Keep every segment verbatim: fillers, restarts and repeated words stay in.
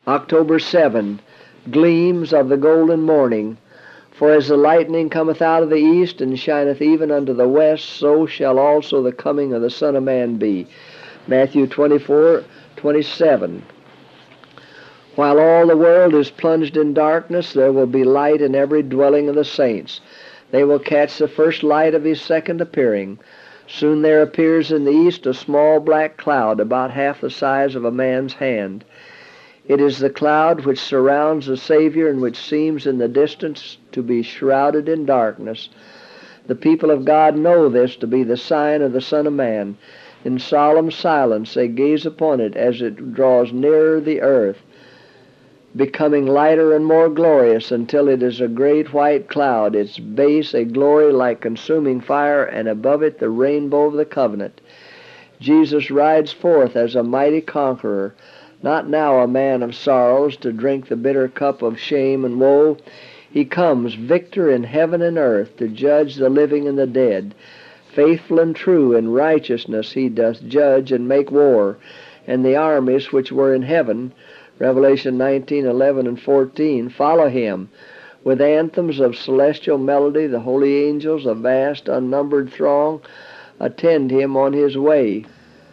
October seventh, gleams of the golden morning. For as the lightning cometh out of the east, and shineth even unto the west, so shall also the coming of the Son of Man be. Matthew twenty-four twenty-seven. While all the world is plunged in darkness, there will be light in every dwelling of the saints. They will catch the first light of his second appearing. Soon there appears in the east a small black cloud, about half the size of a man's hand. It is the cloud which surrounds the Savior, and which seems in the distance to be shrouded in darkness. The people of God know this to be the sign of the Son of Man. In solemn silence they gaze upon it as it draws nearer the earth, becoming lighter and more glorious until it is a great white cloud, its base a glory like consuming fire, and above it the rainbow of the covenant. Jesus rides forth as a mighty conqueror, not now a man of sorrows to drink the bitter cup of shame and woe. He comes victor in heaven and earth to judge the living and the dead. Faithful and true in righteousness he doth judge and make war, and the armies which were in heaven, Revelation nineteen eleven and fourteen, follow him. With anthems of celestial melody, the holy angels, a vast unnumbered throng, attend him on his way.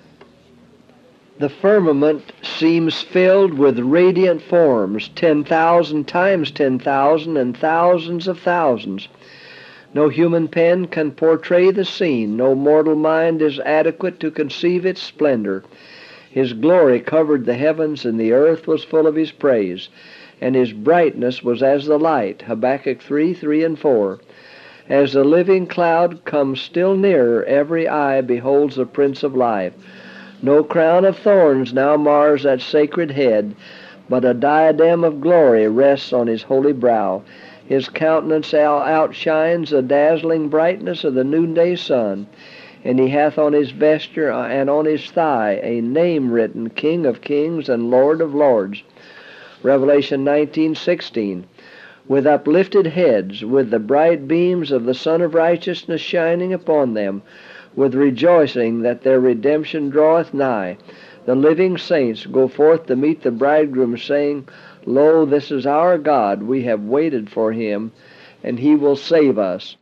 The firmament seems filled with radiant forms, ten thousand times ten thousand, and thousands of thousands. No human pen can portray the scene. No mortal mind is adequate to conceive its splendor. His glory covered the heavens, and the earth was full of his praise. And his brightness was as the light. Habakkuk three, three and four. As the living cloud comes still nearer, every eye beholds the Prince of Life. No crown of thorns now mars that sacred head, but a diadem of glory rests on his holy brow. His countenance outshines the dazzling brightness of the noonday sun, and he hath on his vesture and on his thigh a name written, King of Kings and Lord of Lords. Revelation nineteen sixteen. With uplifted heads, with the bright beams of the Sun of Righteousness shining upon them, with rejoicing that their redemption draweth nigh, the living saints go forth to meet the bridegroom, saying, Lo, this is our God, we have waited for him, and he will save us.